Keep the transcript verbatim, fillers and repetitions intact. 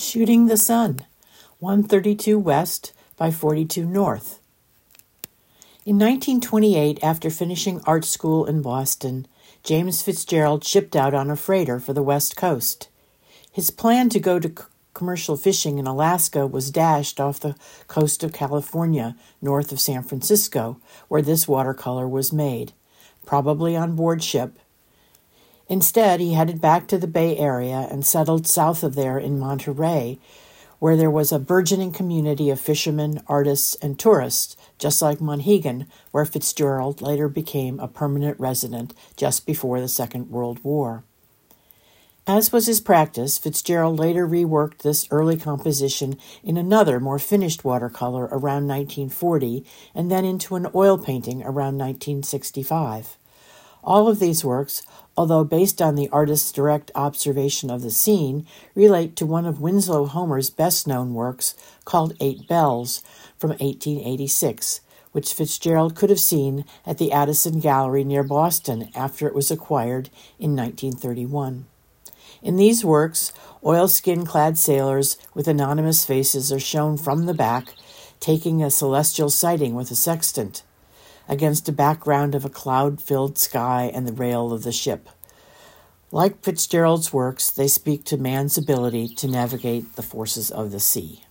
Shooting the Sun, one thirty-two west by forty-two north. In nineteen twenty-eight, after finishing art school in Boston, James Fitzgerald shipped out on a freighter for the West Coast. His plan to go to c- commercial fishing in Alaska was dashed off the coast of California, north of San Francisco, where this watercolor was made, probably on board ship. Instead, he headed back to the Bay Area and settled south of there in Monterey, where there was a burgeoning community of fishermen, artists, and tourists, just like Monhegan, where Fitzgerald later became a permanent resident just before the Second World War. As was his practice, Fitzgerald later reworked this early composition in another, more finished watercolor around nineteen forty, and then into an oil painting around nineteen sixty-five. All of these works, although based on the artist's direct observation of the scene, relate to one of Winslow Homer's best-known works called Eight Bells from eighteen eighty-six, which Fitzgerald could have seen at the Addison Gallery near Boston after it was acquired in nineteen thirty-one. In these works, oilskin-clad sailors with anonymous faces are shown from the back, taking a celestial sighting with a sextant, against a background of a cloud-filled sky and the rail of the ship. Like Fitzgerald's works, they speak to man's ability to navigate the forces of the sea.